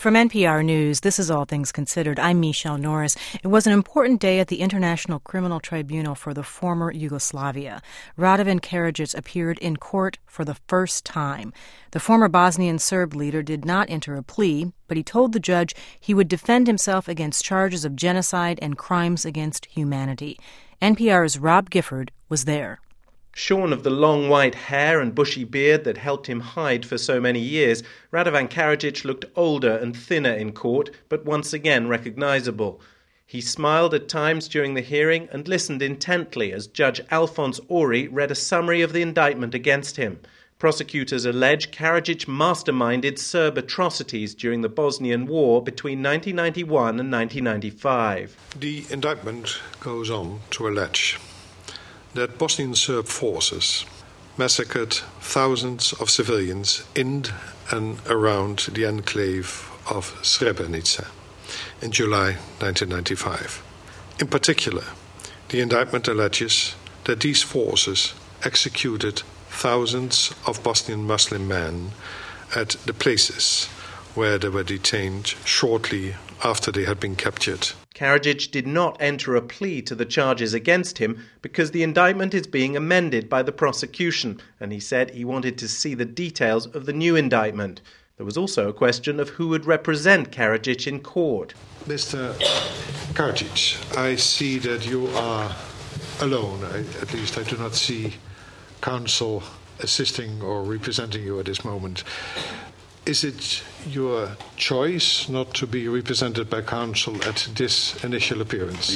From NPR News, this is All Things Considered. I'm Michelle Norris. It was an important day at the International Criminal Tribunal for the former Yugoslavia. Radovan Karadzic appeared in court for the first time. The former Bosnian Serb leader did not enter a plea, but he told the judge he would defend himself against charges of genocide and crimes against humanity. NPR's Rob Gifford was there. Shorn of the long white hair and bushy beard that helped him hide for so many years, Radovan Karadzic looked older and thinner in court, but once again recognizable. He smiled at times during the hearing and listened intently as Judge Alphonse Ori read a summary of the indictment against him. Prosecutors allege Karadzic masterminded Serb atrocities during the Bosnian War between 1991 and 1995. The indictment goes on to allege that Bosnian Serb forces massacred thousands of civilians in and around the enclave of Srebrenica in July 1995. In particular, the indictment alleges that these forces executed thousands of Bosnian Muslim men at the places where they were detained shortly after they had been captured. Karadzic did not enter a plea to the charges against him because the indictment is being amended by the prosecution, and he said he wanted to see the details of the new indictment. There was also a question of who would represent Karadzic in court. Mr. Karadzic, I see that you are alone. At least I do not see counsel assisting or representing you at this moment. Is it your choice not to be represented by counsel at this initial appearance?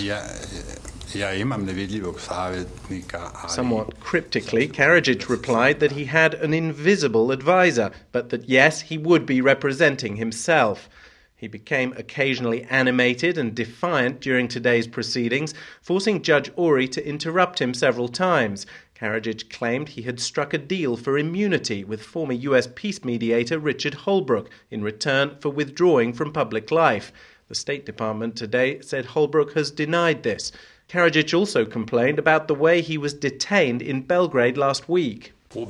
Somewhat cryptically, Karadzic replied that he had an invisible advisor, but that yes, he would be representing himself. He became occasionally animated and defiant during today's proceedings, forcing Judge Ori to interrupt him several times. Karadzic claimed he had struck a deal for immunity with former U.S. peace mediator Richard Holbrooke in return for withdrawing from public life. The State Department today said Holbrooke has denied this. Karadzic also complained about the way he was detained in Belgrade last week. I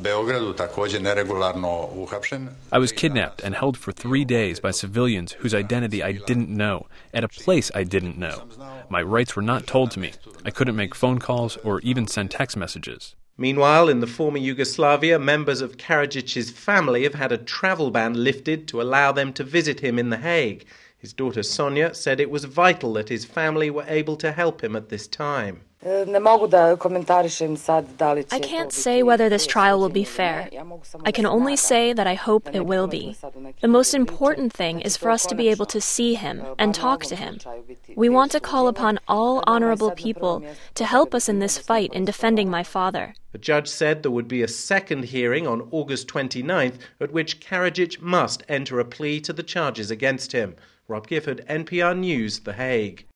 was kidnapped and held for 3 days by civilians whose identity I didn't know, at a place I didn't know. My rights were not told to me. I couldn't make phone calls or even send text messages. Meanwhile, in the former Yugoslavia, members of Karadzic's family have had a travel ban lifted to allow them to visit him in The Hague. His daughter Sonia said it was vital that his family were able to help him at this time. I can't say whether this trial will be fair. I can only say that I hope it will be. The most important thing is for us to be able to see him and talk to him. We want to call upon all honorable people to help us in this fight in defending my father. The judge said there would be a second hearing on August 29th at which Karadzic must enter a plea to the charges against him. Rob Gifford, NPR News, The Hague.